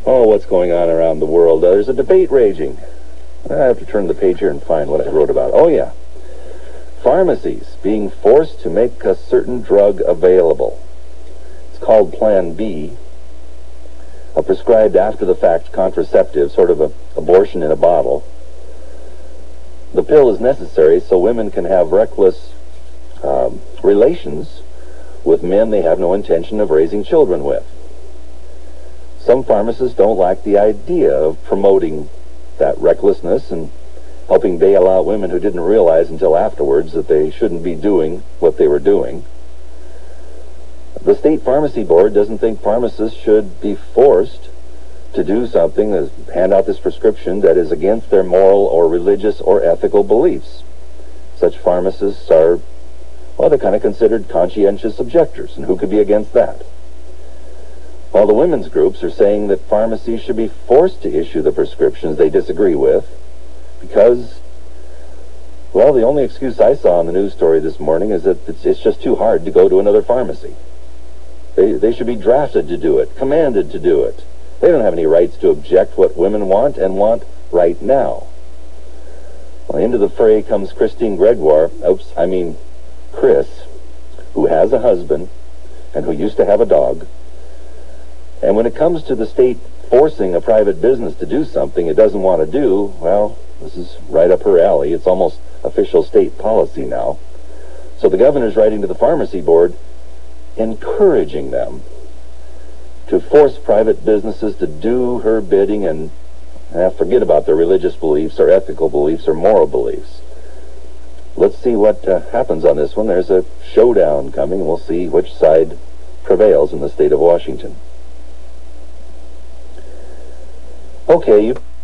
Oh, what's going on around the world? There's a debate raging. I have to turn the page here and find what I wrote about. Oh, yeah. Pharmacies being forced to make a certain drug available. It's called Plan B, a prescribed after-the-fact contraceptive, sort of an abortion in a bottle. The pill is necessary so women can have reckless relations with men they have no intention of raising children with. Some pharmacists don't like the idea of promoting that recklessness and helping bail out women who didn't realize until afterwards that they shouldn't be doing what they were doing. The state pharmacy board doesn't think pharmacists should be forced to do something, as hand out this prescription, that is against their moral or religious or ethical beliefs. Such pharmacists are, well, they're kind of considered conscientious objectors, and who could be against that? While the women's groups are saying that pharmacies should be forced to issue the prescriptions they disagree with because, well, the only excuse I saw in the news story this morning is that it's just too hard to go to another pharmacy. They should be drafted to do it, commanded to do it. They don't have any rights to object what women want and want right now. Well, into the fray comes Christine Gregoire, Chris, who has a husband and who used to have a dog. And when it comes to the state forcing a private business to do something it doesn't want to do, well, this is right up her alley. It's almost official state policy now. So the governor's writing to the pharmacy board encouraging them to force private businesses to do her bidding and forget about their religious beliefs or ethical beliefs or moral beliefs. Let's see what happens on this one. There's a showdown coming, and we'll see which side prevails in the state of Washington. Okay, you